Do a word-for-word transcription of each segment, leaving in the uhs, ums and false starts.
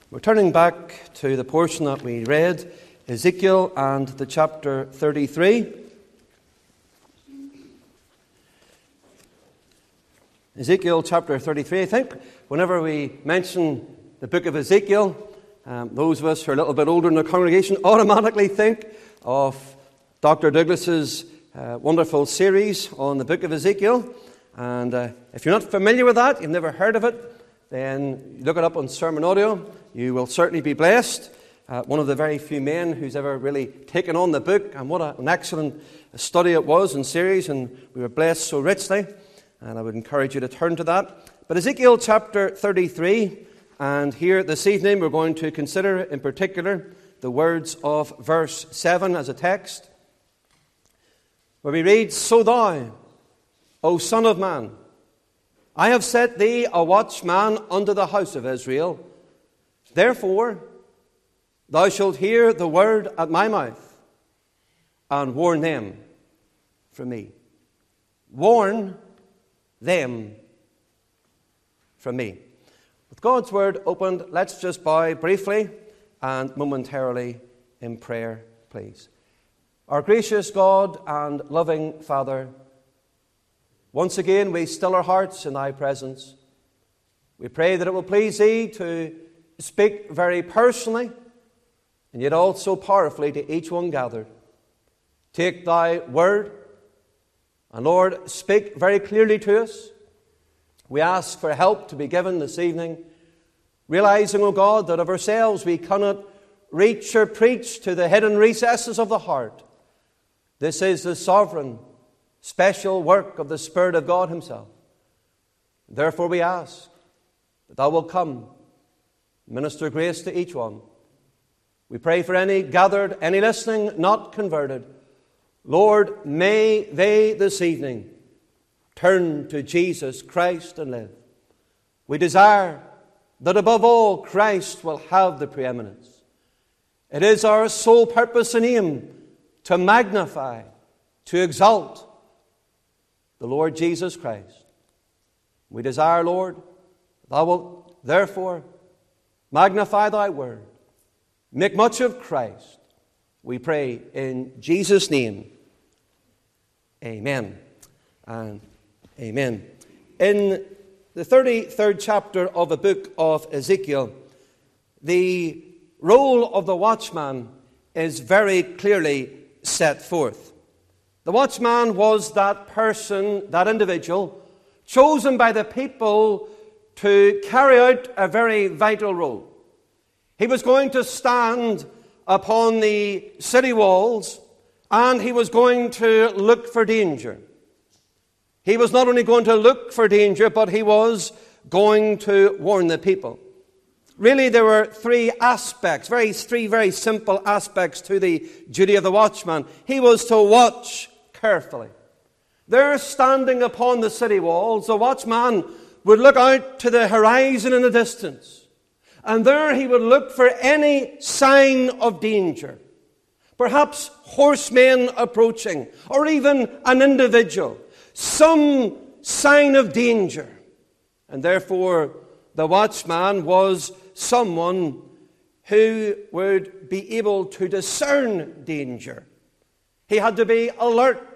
We're turning back to the portion that we read, Ezekiel and the chapter thirty-three. Ezekiel chapter thirty-three. I think whenever we mention the book of Ezekiel, um, those of us who are a little bit older in the congregation automatically think of Doctor Douglas's uh, wonderful series on the book of Ezekiel. And uh, if you're not familiar with that, you've never heard of it, then look it up on Sermon Audio. You will certainly be blessed. Uh, one of the very few men who's ever really taken on the book, and what a, an excellent study it was and series, and we were blessed so richly. And I would encourage you to turn to that. But Ezekiel chapter thirty-three, and here this evening we're going to consider in particular the words of verse seven as a text, where we read, "So thou, O Son of Man, I have set thee a watchman unto the house of Israel. Therefore, thou shalt hear the word at my mouth, and warn them from me." Warn them from me. With God's word opened, let's just bow briefly and momentarily in prayer, please. Our gracious God and loving Father, once again we still our hearts in thy presence. We pray that it will please thee to speak very personally and yet also powerfully to each one gathered. Take thy word and, Lord, speak very clearly to us. We ask for help to be given this evening, realizing, O God, that of ourselves we cannot reach or preach to the hidden recesses of the heart. This is the sovereign, special work of the Spirit of God himself. Therefore we ask that thou wilt come, minister grace to each one. We pray for any gathered, any listening, not converted. Lord, may they this evening turn to Jesus Christ and live. We desire that above all Christ will have the preeminence. It is our sole purpose and aim to magnify, to exalt the Lord Jesus Christ. We desire, Lord, thou wilt therefore magnify thy word. Make much of Christ. We pray in Jesus' name. Amen and amen. In the thirty-third chapter of the book of Ezekiel, the role of the watchman is very clearly set forth. The watchman was that person, that individual, chosen by the people to carry out a very vital role. He was going to stand upon the city walls, and he was going to look for danger. He was not only going to look for danger, but he was going to warn the people. Really, there were three aspects, very three very simple aspects to the duty of the watchman. He was to watch carefully. There, standing upon the city walls, the watchman would look out to the horizon in the distance. And there he would look for any sign of danger. Perhaps horsemen approaching, or even an individual. Some sign of danger. And therefore, the watchman was someone who would be able to discern danger. He had to be alert.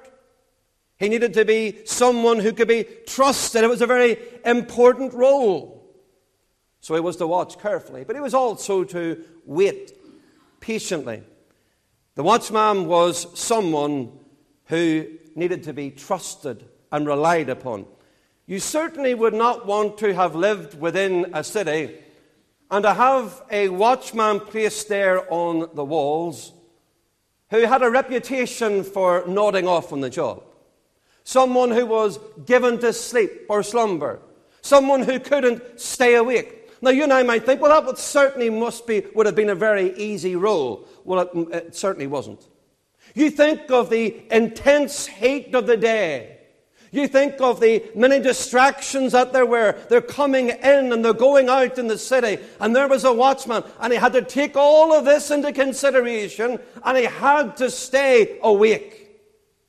He needed to be someone who could be trusted. It was a very important role. So he was to watch carefully, but he was also to wait patiently. The watchman was someone who needed to be trusted and relied upon. You certainly would not want to have lived within a city and to have a watchman placed there on the walls who had a reputation for nodding off on the job. Someone who was given to sleep or slumber. Someone who couldn't stay awake. Now, you and I might think, well, that would certainly must be, would have been a very easy role. Well, it, it certainly wasn't. You think of the intense heat of the day. You think of the many distractions that there were. They're coming in and they're going out in the city. And there was a watchman, and he had to take all of this into consideration, and he had to stay awake.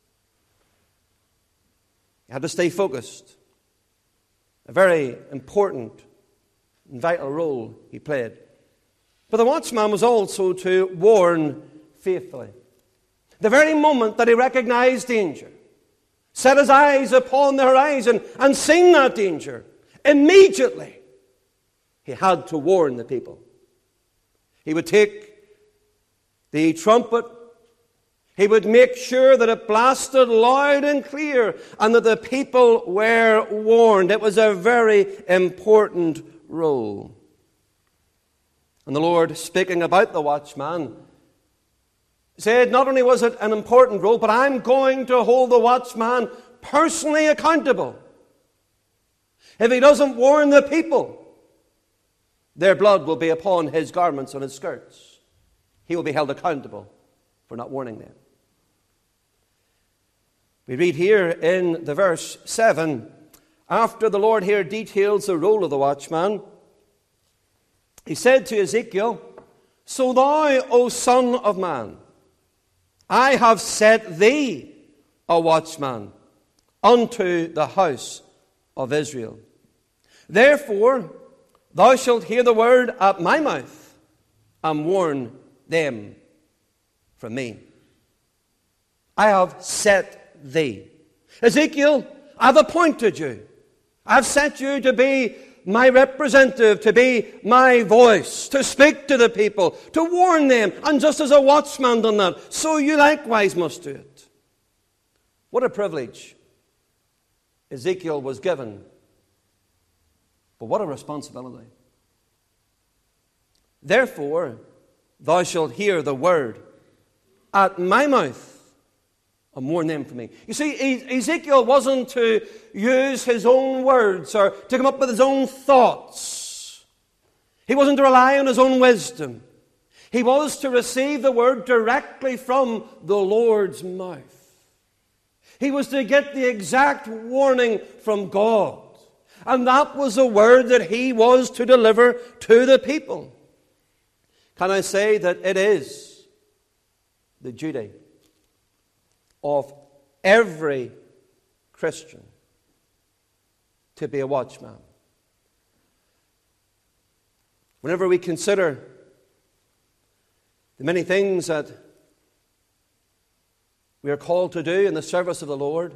He had to stay focused. A very important and vital role he played. But the watchman was also to warn faithfully. The very moment that he recognized danger, set his eyes upon the horizon and seen that danger, immediately he had to warn the people. He would take the trumpet. He would make sure that it blasted loud and clear and that the people were warned. It was a very important role. And the Lord, speaking about the watchman, said not only was it an important role, but I'm going to hold the watchman personally accountable. If he doesn't warn the people, their blood will be upon his garments and his skirts. He will be held accountable for not warning them. We read here in the verse seven, after the Lord here details the role of the watchman, he said to Ezekiel, "So thou, O son of man, I have set thee a watchman unto the house of Israel. Therefore, thou shalt hear the word at my mouth and warn them from me. I have set thee." Ezekiel, I've appointed you. I've set you to be my representative, to be my voice, to speak to the people, to warn them. And just as a watchman done that, so you likewise must do it. What a privilege Ezekiel was given. But what a responsibility. Therefore, thou shalt hear the word at my mouth and warn them from me. You see, Ezekiel wasn't to use his own words or to come up with his own thoughts. He wasn't to rely on his own wisdom. He was to receive the word directly from the Lord's mouth. He was to get the exact warning from God. And that was the word that he was to deliver to the people. Can I say that it is the duty of every Christian to be a watchman? Whenever we consider the many things that we are called to do in the service of the Lord,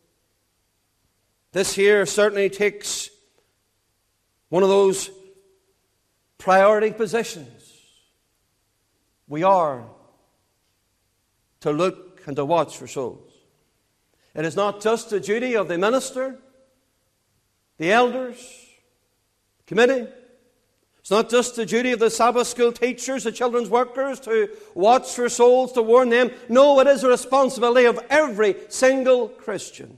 this here certainly takes one of those priority positions. We are to look and to watch for souls. It is not just the duty of the minister, the elders, the committee. It's not just the duty of the Sabbath school teachers, the children's workers, to watch for souls, to warn them. No, it is a responsibility of every single Christian.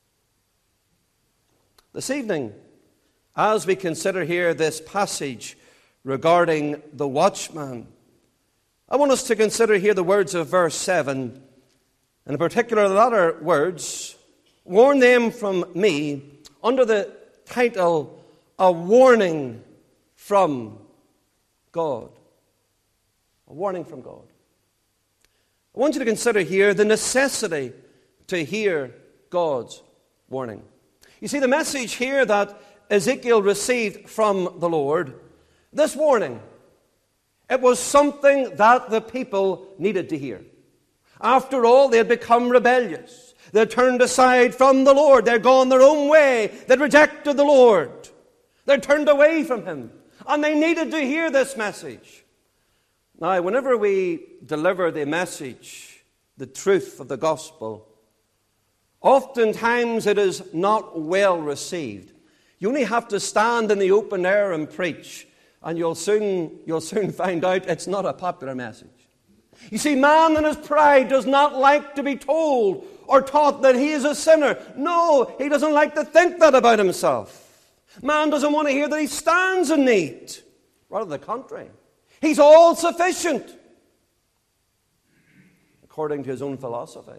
This evening, as we consider here this passage regarding the watchman, I want us to consider here the words of verse seven, and in particular the latter words, "Warn them from me," under the title, "A Warning from God." A warning from God. I want you to consider here the necessity to hear God's warning. You see, the message here that Ezekiel received from the Lord, this warning, it was something that the people needed to hear. After all, they had become rebellious. They had turned aside from the Lord. They had gone their own way. They had rejected the Lord. They had turned away from Him. And they needed to hear this message. Now, whenever we deliver the message, the truth of the gospel, oftentimes it is not well received. You only have to stand in the open air and preach, and you'll soon, you'll soon find out it's not a popular message. You see, man in his pride does not like to be told or taught that he is a sinner. No, he doesn't like to think that about himself. Man doesn't want to hear that he stands in need. Rather the contrary. He's all sufficient, according to his own philosophy.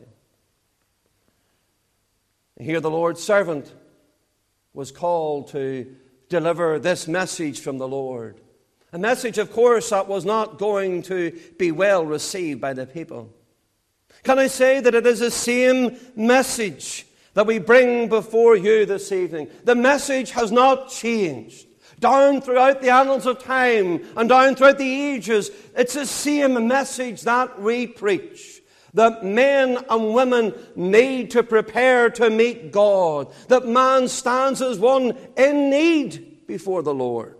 Here the Lord's servant was called to deliver this message from the Lord. A message, of course, that was not going to be well received by the people. Can I say that it is the same message that we bring before you this evening? The message has not changed. Down throughout the annals of time and down throughout the ages, it's the same message that we preach. That men and women need to prepare to meet God. That man stands as one in need before the Lord.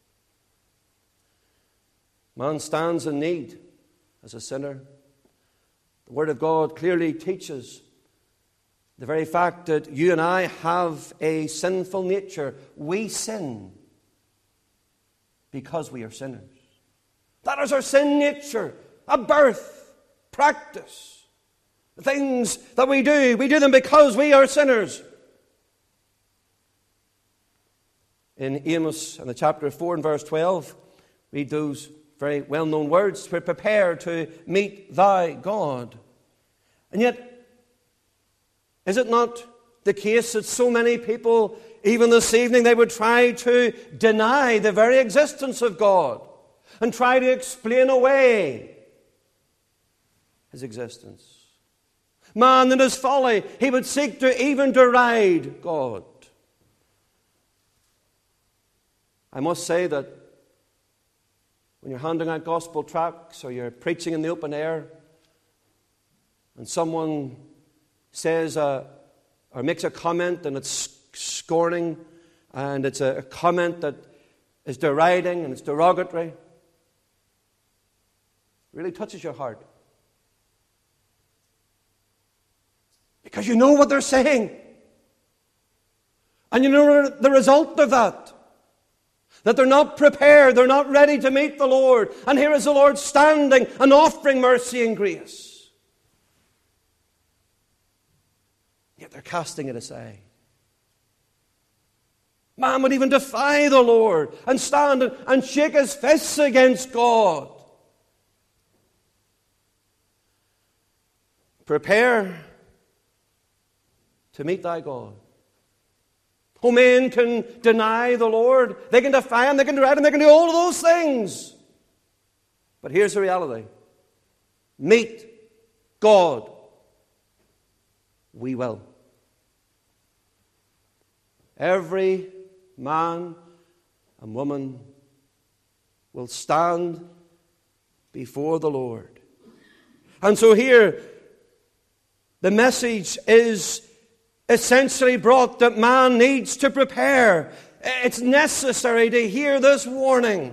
Man stands in need as a sinner. The Word of God clearly teaches the very fact that you and I have a sinful nature. We sin because we are sinners. That is our sin nature, a birth, practice. The things that we do, we do them because we are sinners. In Amos, in the chapter four and verse twelve, read those very well-known words, to prepare to meet thy God. And yet, is it not the case that so many people, even this evening, they would try to deny the very existence of God and try to explain away his existence? Man, in his folly, he would seek to even deride God. I must say that when you're handing out gospel tracts or you're preaching in the open air and someone says a, or makes a comment and it's scorning and it's a, a comment that is deriding and it's derogatory, it really touches your heart. Because you know what they're saying. And you know the result of that. That they're not prepared, they're not ready to meet the Lord. And here is the Lord standing and offering mercy and grace. Yet they're casting it aside. Man would even defy the Lord and stand and shake his fists against God. Prepare to meet thy God. Oh, men can deny the Lord. They can defy him, they can deride him, they can do all of those things. But here's the reality. Meet God. We will. Every man and woman will stand before the Lord. And so here, the message is essentially brought that man needs to prepare. It's necessary to hear this warning.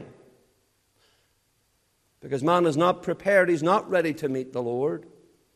Because man is not prepared, he's not ready to meet the Lord.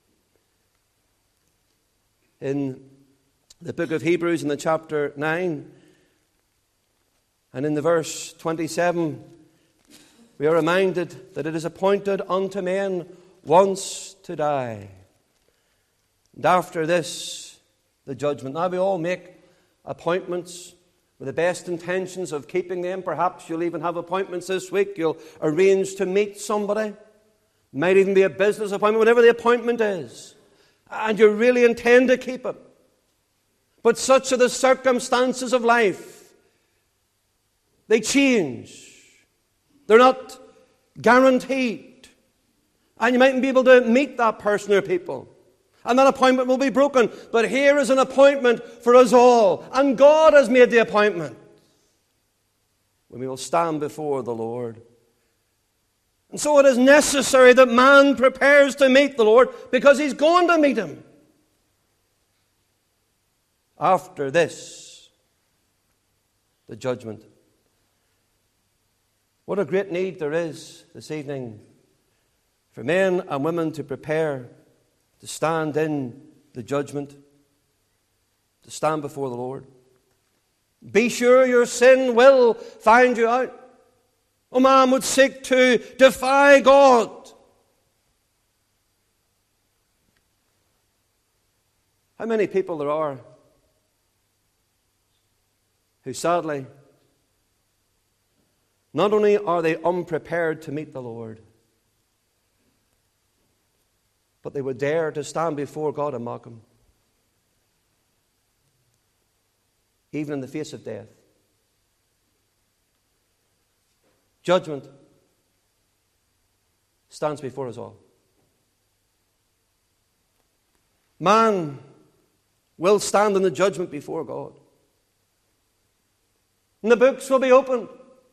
In the book of Hebrews, in the chapter nine, and in the verse twenty-seven, we are reminded that it is appointed unto men once to die. And after this, the judgment. Now we all make appointments with the best intentions of keeping them. Perhaps you'll even have appointments this week. You'll arrange to meet somebody. Might even be a business appointment, whatever the appointment is. And you really intend to keep it. But such are the circumstances of life. They change. They're not guaranteed. And you mightn't be able to meet that person or people. And that appointment will be broken. But here is an appointment for us all. And God has made the appointment. When we will stand before the Lord. And so it is necessary that man prepares to meet the Lord because he's going to meet him. After this, the judgment. What a great need there is this evening for men and women to prepare to stand in the judgment, to stand before the Lord. Be sure your sin will find you out. A man would seek to defy God. How many people there are who sadly, not only are they unprepared to meet the Lord, but they would dare to stand before God and mock him. Even in the face of death. Judgment stands before us all. Man will stand in the judgment before God. And the books will be opened.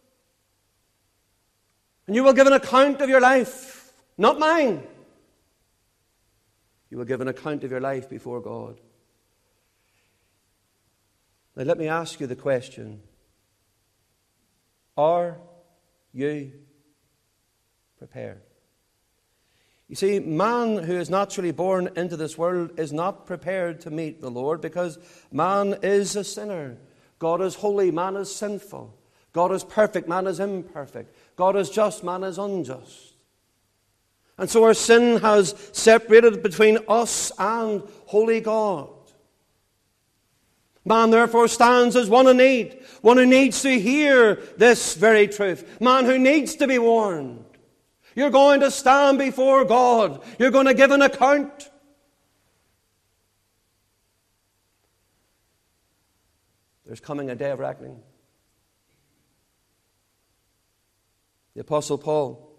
And you will give an account of your life, not mine. You will give an account of your life before God. Now let me ask you the question. Are you prepared? You see, man who is naturally born into this world is not prepared to meet the Lord because man is a sinner. God is holy, man is sinful. God is perfect, man is imperfect. God is just, man is unjust. And so our sin has separated between us and holy God. Man therefore stands as one in need, one who needs to hear this very truth. Man who needs to be warned. You're going to stand before God. You're going to give an account. There's coming a day of reckoning. The Apostle Paul,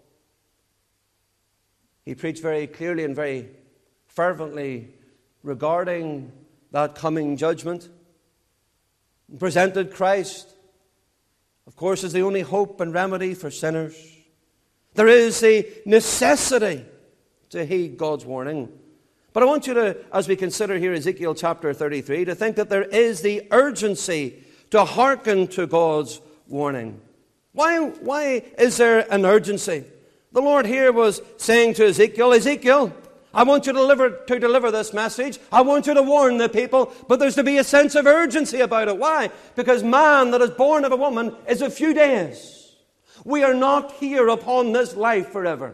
he preached very clearly and very fervently regarding that coming judgment. He presented Christ, of course, as the only hope and remedy for sinners. There is a necessity to heed God's warning. But I want you to, as we consider here Ezekiel chapter thirty-three, to think that there is the urgency to hearken to God's warning. Why, why is there an urgency? The Lord here was saying to Ezekiel, Ezekiel, I want you to deliver, to deliver this message. I want you to warn the people, but there's to be a sense of urgency about it. Why? Because man that is born of a woman is a few days. We are not here upon this life forever.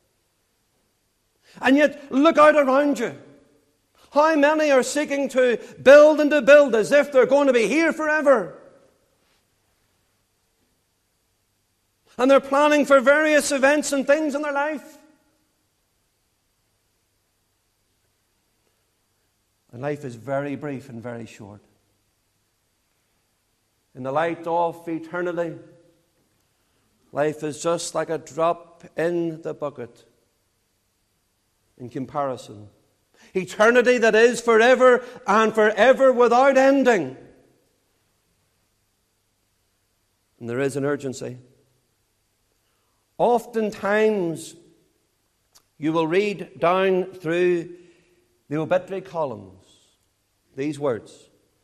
And yet, look out around you. How many are seeking to build and to build as if they're going to be here forever? And they're planning for various events and things in their life. And life is very brief and very short. In the light of eternity, life is just like a drop in the bucket in comparison. Eternity that is forever and forever without ending. And there is an urgency. Oftentimes, you will read down through the obituary columns these words: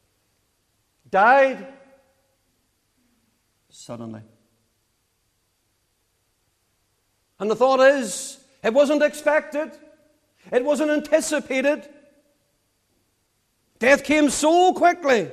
died suddenly. And the thought is, it wasn't expected. It wasn't anticipated. Death came so quickly.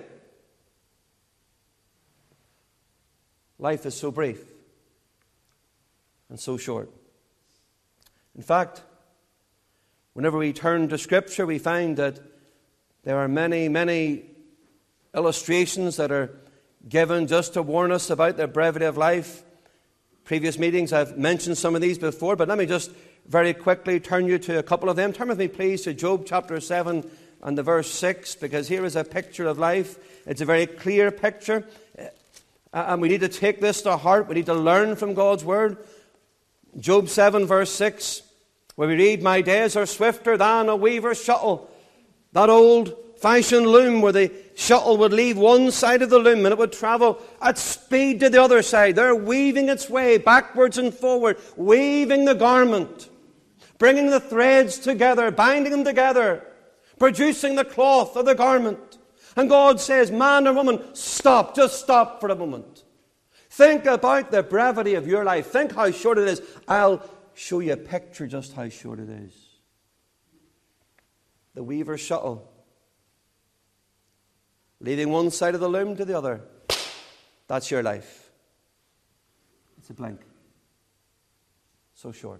Life is so brief and so short. In fact, whenever we turn to Scripture, we find that there are many, many illustrations that are given just to warn us about the brevity of life. Previous meetings, I've mentioned some of these before, but let me just very quickly turn you to a couple of them. Turn with me, please, to Job chapter seven and the verse six, because here is a picture of life. It's a very clear picture, and we need to take this to heart. We need to learn from God's Word. Job seven, verse six, where we read, my days are swifter than a weaver's shuttle. That old-fashioned loom where the shuttle would leave one side of the loom and it would travel at speed to the other side. They're weaving its way backwards and forward, weaving the garment, bringing the threads together, binding them together, producing the cloth of the garment. And God says, man and woman, stop, just stop for a moment. Think about the brevity of your life. Think how short it is. I'll show you a picture just how short it is. The weaver's shuttle, leaving one side of the loom to the other. That's your life. It's a blink. So short.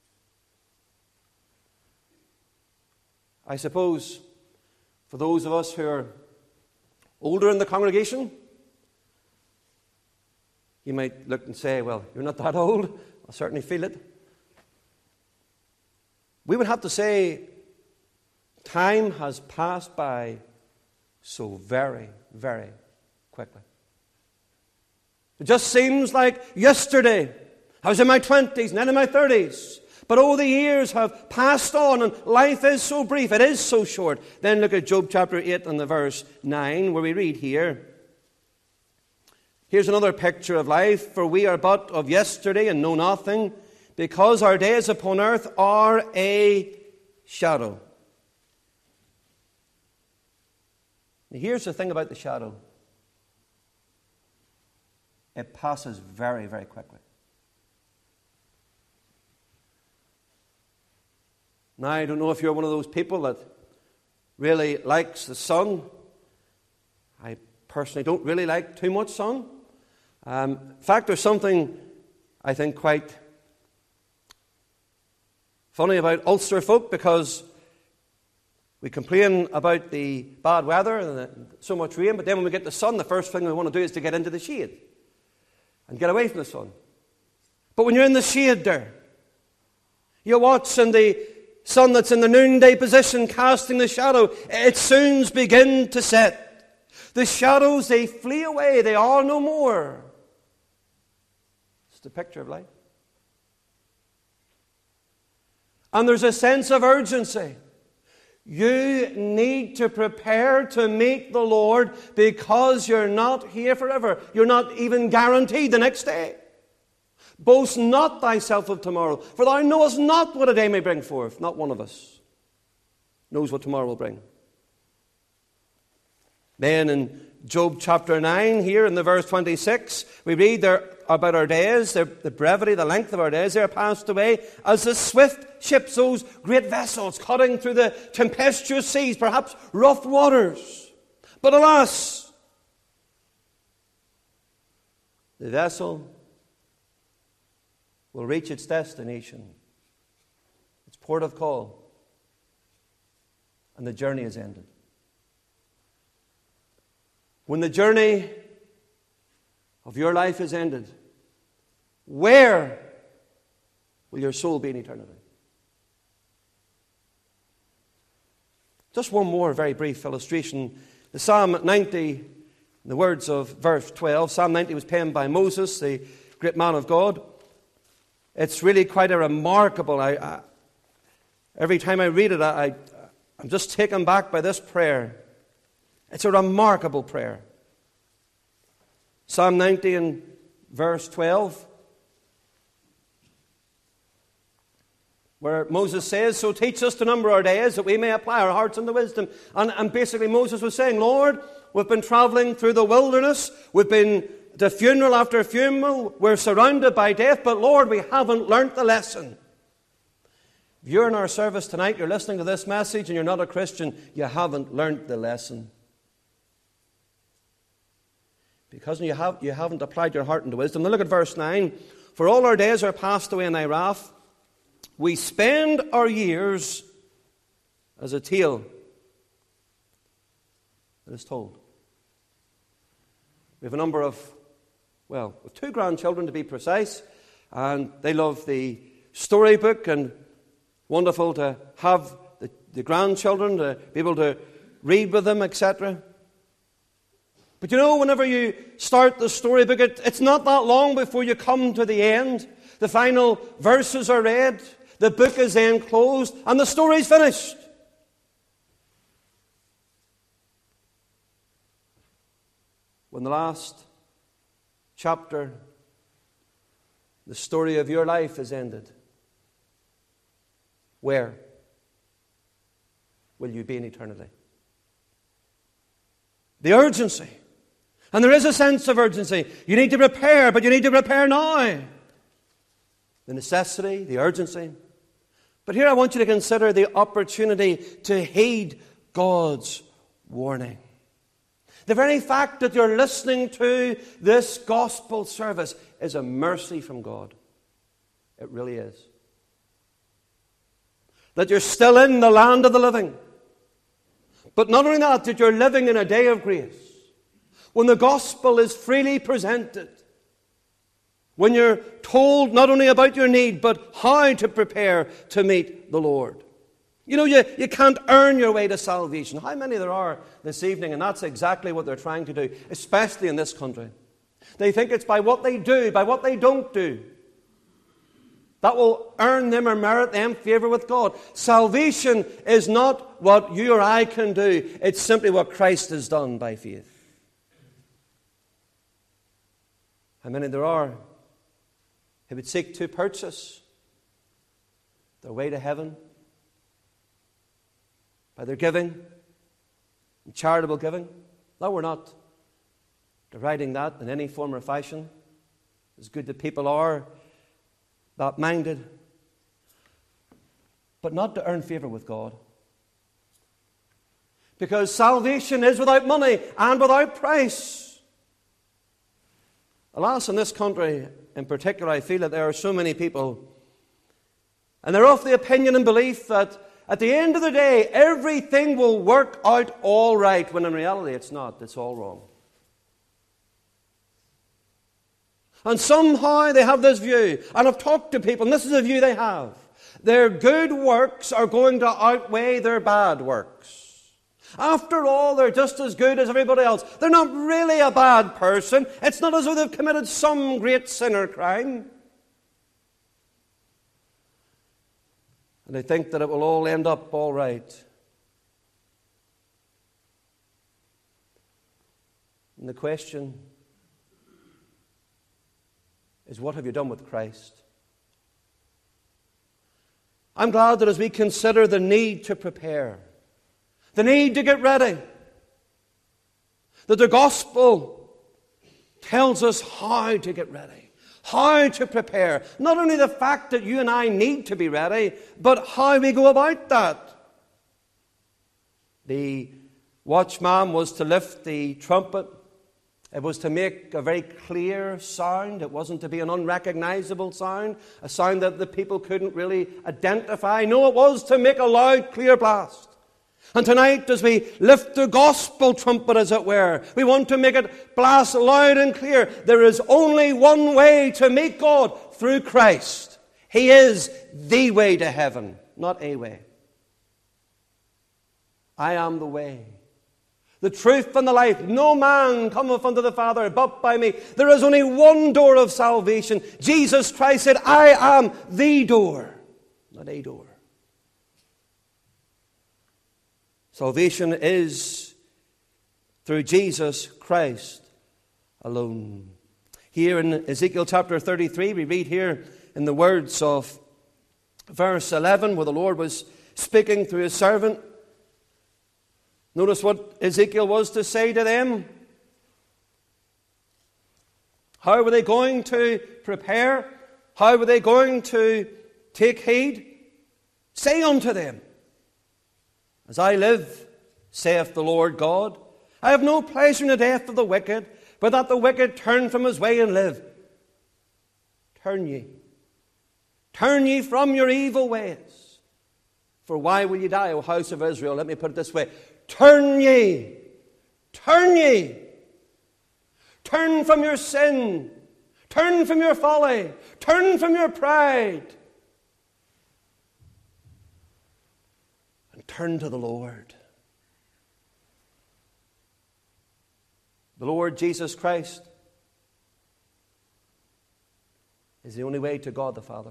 I suppose for those of us who are older in the congregation, you might look and say, well, you're not that old. I'll certainly feel it. We would have to say, time has passed by so very, very quickly. It just seems like yesterday. I was in my twenties and then in my thirties. But all the years have passed on and life is so brief. It is so short. Then look at Job chapter eight and the verse nine where we read here. Here's another picture of life. For we are but of yesterday and know nothing, because our days upon earth are a shadow. Now, here's the thing about the shadow. It passes very, very quickly. Now, I don't know if you're one of those people that really likes the sun. I personally don't really like too much sun. Um, in fact, there's something I think quite funny about Ulster folk, because we complain about the bad weather and the, so much rain, but then when we get the sun, the first thing we want to do is to get into the shade and get away from the sun. But when you're in the shade there, you're watching the sun that's in the noonday position casting the shadow. It soon begins to set. The shadows, they flee away. They are no more. It's the picture of life. And there's a sense of urgency. You need to prepare to meet the Lord, because you're not here forever. You're not even guaranteed the next day. Boast not thyself of tomorrow, for thou knowest not what a day may bring forth. Not one of us knows what tomorrow will bring. Then in Job chapter nine, here in the verse twenty-six, we read there about our days, the brevity, the length of our days. They are passed away as the swift ships, those great vessels cutting through the tempestuous seas, perhaps rough waters. But alas, the vessel will reach its destination, its port of call, and the journey is ended. When the journey of your life is ended, where will your soul be in eternity? Just one more very brief illustration. The Psalm ninety, in the words of verse twelve, Psalm ninety was penned by Moses, the great man of God. It's really quite a remarkable, I, I, every time I read it, I, I, I'm just taken back by this prayer. It's a remarkable prayer. Psalm ninety and verse twelve, where Moses says, so teach us to number our days, that we may apply our hearts unto wisdom. And, and basically Moses was saying, Lord, we've been traveling through the wilderness, we've been to funeral after funeral, we're surrounded by death, but Lord, we haven't learnt the lesson. If you're in our service tonight, you're listening to this message and you're not a Christian, you haven't learnt the lesson. Because you, have, you haven't applied your heart into wisdom. Now look at verse nine. For all our days are passed away in thy wrath. We spend our years as a tale that is told. We have a number of, well, with two grandchildren to be precise, and they love the storybook, and wonderful to have the, the grandchildren to be able to read with them, et cetera. But you know, whenever you start the storybook, it, it's not that long before you come to the end. The final verses are read, the book is then closed, and the story's finished. When the last chapter, the story of your life is ended, where will you be in eternity? The urgency. And there is a sense of urgency. You need to prepare, but you need to prepare now. The necessity, the urgency. But here I want you to consider the opportunity to heed God's warning. The very fact that you're listening to this gospel service is a mercy from God. It really is. That you're still in the land of the living. But not only that, that you're living in a day of grace. When the gospel is freely presented. When you're told not only about your need, but how to prepare to meet the Lord. You know, you, you can't earn your way to salvation. How many there are this evening, and that's exactly what they're trying to do, especially in this country. They think it's by what they do, by what they don't do, that will earn them or merit them favor with God. Salvation is not what you or I can do. It's simply what Christ has done by faith. how many there are who would seek to purchase their way to heaven by their giving, and charitable giving. No, we're not deriding that in any form or fashion. It's good that people are that minded, but not to earn favour with God. Because salvation is without money and without price. Alas, in this country in particular, I feel that there are so many people, and they're of the opinion and belief that at the end of the day, everything will work out all right, when in reality it's not. It's all wrong. And somehow they have this view, and I've talked to people, and this is the view they have. Their good works are going to outweigh their bad works. After all, they're just as good as everybody else. They're not really a bad person. It's not as though they've committed some great sin or crime. And they think that it will all end up all right. And the question is, what have you done with Christ? I'm glad that as we consider the need to prepare, the need to get ready, that the gospel tells us how to get ready. How to prepare. Not only the fact that you and I need to be ready, but how we go about that. The watchman was to lift the trumpet. It was to make a very clear sound. It wasn't to be an unrecognizable sound, a sound that the people couldn't really identify. No, it was to make a loud, clear blast. And tonight, as we lift the gospel trumpet, as it were, we want to make it blast loud and clear. There is only one way to meet God, through Christ. He is the way to heaven, not a way. I am the way, the truth, and the life. No man cometh unto the Father but by me. There is only one door of salvation. Jesus Christ said, I am the door, not a door. Salvation is through Jesus Christ alone. Here in Ezekiel chapter thirty-three, we read here in the words of verse eleven, where the Lord was speaking through his servant. Notice what Ezekiel was to say to them. How were they going to prepare? How were they going to take heed? Say unto them, as I live, saith the Lord God, I have no pleasure in the death of the wicked, but that the wicked turn from his way and live. Turn ye. Turn ye from your evil ways. For why will ye die, O house of Israel? Let me put it this way. Turn ye. Turn ye. Turn from your sin. Turn from your folly. Turn from your pride. Turn to the Lord. The Lord Jesus Christ is the only way to God the Father.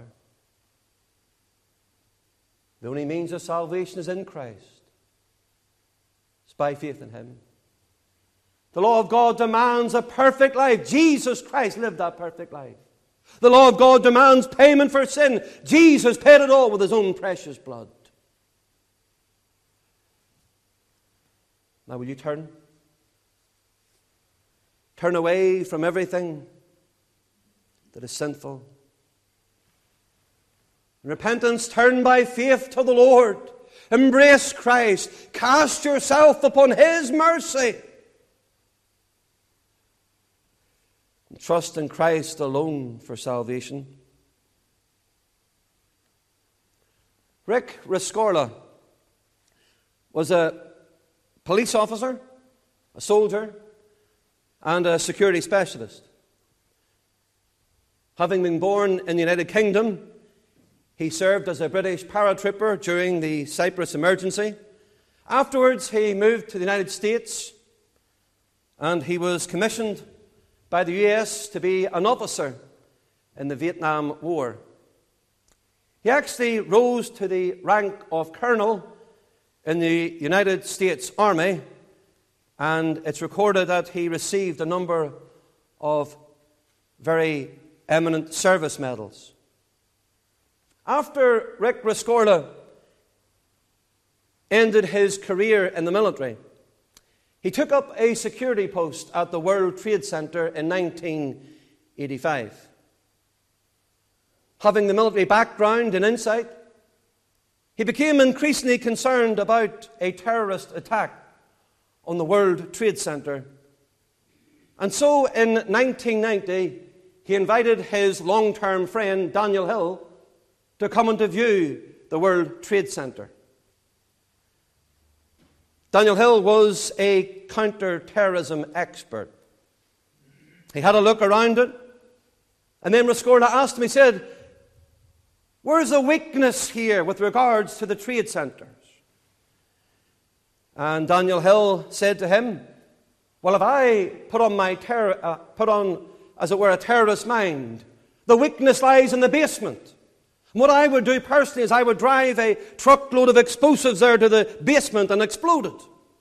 The only means of salvation is in Christ. It's by faith in Him. The law of God demands a perfect life. Jesus Christ lived that perfect life. The law of God demands payment for sin. Jesus paid it all with His own precious blood. Now will you turn? Turn away from everything that is sinful. In repentance, turn by faith to the Lord. Embrace Christ. Cast yourself upon His mercy. And trust in Christ alone for salvation. Rick Rescorla was a police officer, a soldier, and a security specialist. Having been born in the United Kingdom, he served as a British paratrooper during the Cyprus emergency. Afterwards, he moved to the United States, and he was commissioned by the U S to be an officer in the Vietnam War. He actually rose to the rank of colonel in the United States Army, and it's recorded that he received a number of very eminent service medals. After Rick Rescorla ended his career in the military, he took up a security post at the World Trade Center in nineteen eighty-five. Having the military background and insight, he became increasingly concerned about a terrorist attack on the World Trade Center. And so in nineteen ninety, he invited his long-term friend Daniel Hill to come and to view the World Trade Center. Daniel Hill was a counter-terrorism expert. He had a look around it, and then Rescorla asked him, he said, "Where's the weakness here with regards to the trade centers?" And Daniel Hill said to him, "Well, if I put on my terror, uh, put on, as it were, a terrorist mind, the weakness lies in the basement. And what I would do personally is I would drive a truckload of explosives there to the basement and explode it."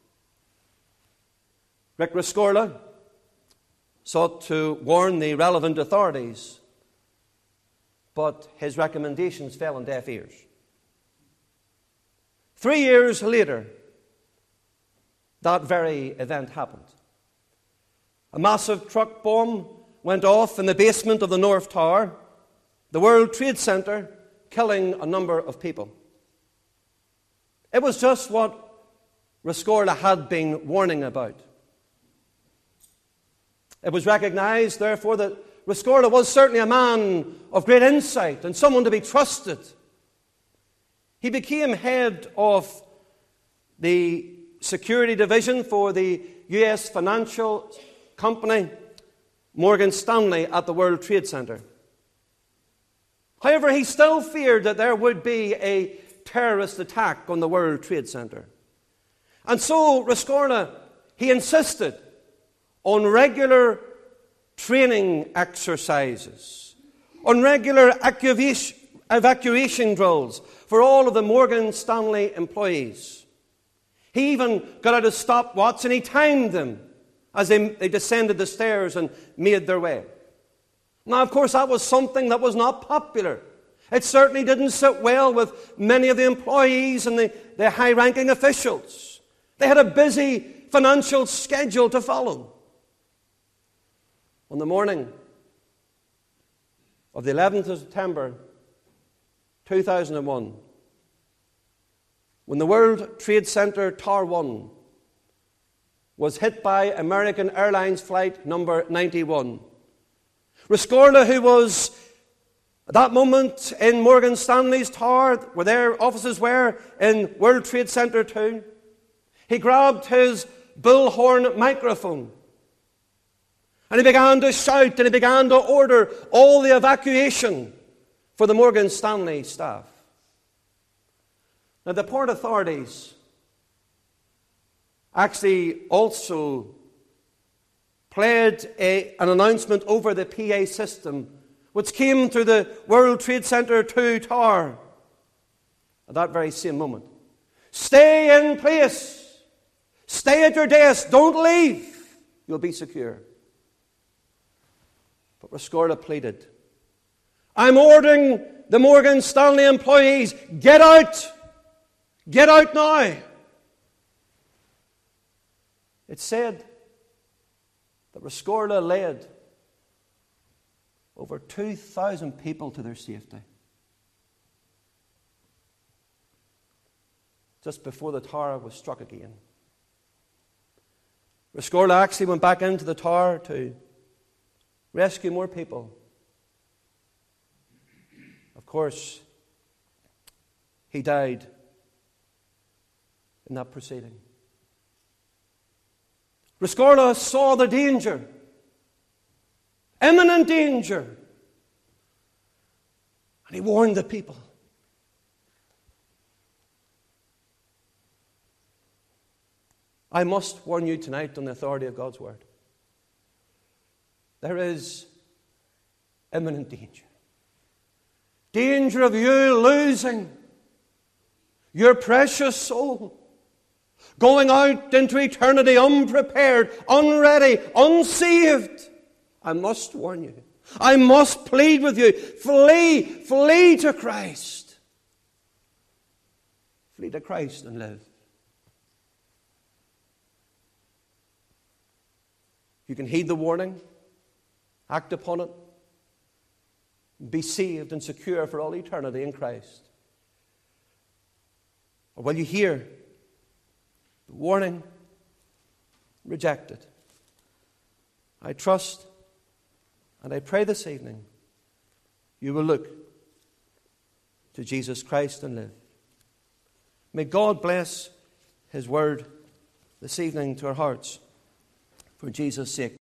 Rick Rescorla sought to warn the relevant authorities, but his recommendations fell on deaf ears. Three years later, that very event happened. A massive truck bomb went off in the basement of the North Tower, the World Trade Center, killing a number of people. It was just what Rescorla had been warning about. It was recognized, therefore, that Rescorla was certainly a man of great insight and someone to be trusted. He became head of the security division for the U S financial company Morgan Stanley at the World Trade Center. However, he still feared that there would be a terrorist attack on the World Trade Center. And so Rescorla, he insisted on regular training exercises, on regular evacuation drills for all of the Morgan Stanley employees. He even got out a stopwatch and he timed them as they, they descended the stairs and made their way. Now, of course, that was something that was not popular. It certainly didn't sit well with many of the employees and the, the high-ranking officials. They had a busy financial schedule to follow. On the morning of the eleventh of September, two thousand one, when the World Trade Center Tower one was hit by American Airlines flight number ninety-one, Rescorla, who was at that moment in Morgan Stanley's tower, where their offices were in World Trade Center two, he grabbed his bullhorn microphone and he began to shout and he began to order all the evacuation for the Morgan Stanley staff. Now, the port authorities actually also played a, an announcement over the P A system, which came through the World Trade Center two tower at that very same moment. "Stay in place. Stay at your desk. Don't leave. You'll be secure." But Rescorla pleaded, "I'm ordering the Morgan Stanley employees, get out. Get out now." It's said that Rescorla led over two thousand people to their safety just before the tower was struck again. Rescorla actually went back into the tower to rescue more people. Of course, he died in that proceeding. Rescorla saw the danger, imminent danger, and he warned the people. I must warn you tonight on the authority of God's word. There is imminent danger. Danger of you losing your precious soul, going out into eternity unprepared, unready, unsaved. I must warn you. I must plead with you. Flee, flee to Christ. Flee to Christ and live. You can heed the warning, act upon it, be saved and secure for all eternity in Christ. Or will you hear the warning, reject it? I trust and I pray this evening you will look to Jesus Christ and live. May God bless His word this evening to our hearts for Jesus' sake.